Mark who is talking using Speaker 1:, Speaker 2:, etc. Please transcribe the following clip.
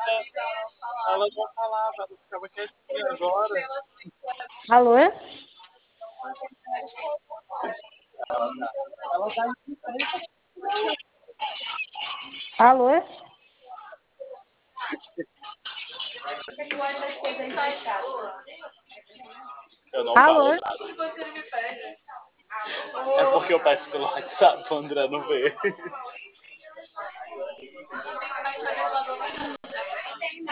Speaker 1: Ela não falava, ela ficava quietinha agora.
Speaker 2: Alô?
Speaker 1: Ela tá
Speaker 2: Alô?
Speaker 1: Eu não
Speaker 2: Alô?
Speaker 1: falo nada. É porque eu peço pelo WhatsApp, o André não vê.